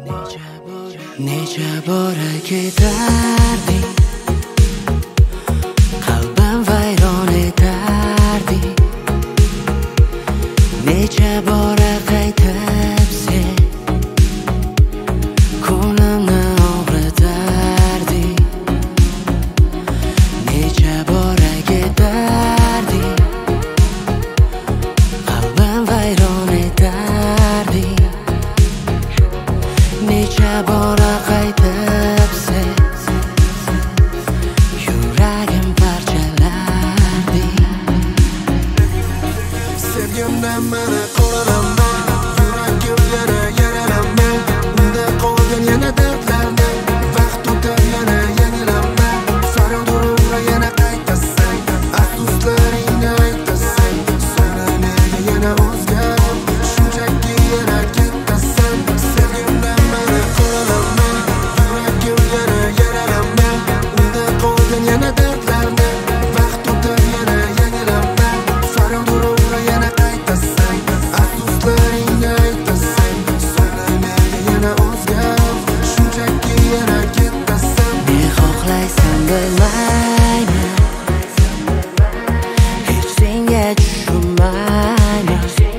necha bora ketarding, qalbim vayron etarding. Necha bora qaytib sen ko'nglimni og'ritarding. Necha bora ketarding, qalbim vayron etarding. Necha bora qaytib sen yuragim parchalarding. Sevgimdan meni qo'rqaman, yuragim yaralaman. Unda qolgan yana dardlarni, vaqt o'tib yana yangilaman. Faryod ura yana qaytasan, afsuslaringni aytasan. Sana nega yana o'zgarib, shunchaki yana ketasan. Sevgimdan meni qo'rqaman, yuragim yaralaman. Unda qolgan yana dardlarni, vaqt o'tib yana yangilaman. Faryod ura yana qaytasan, afsuslaringni aytasan. Sana nega yana o'zgarib, shunchaki yana ketasan. Ne xohlaysan bilmayman, hech senga tushunmayman.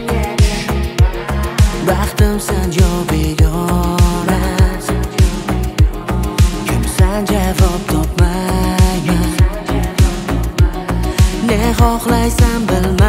Baxtimsan yo begona, kimsan javob topmayman. Ne xohlaysan bilmayman,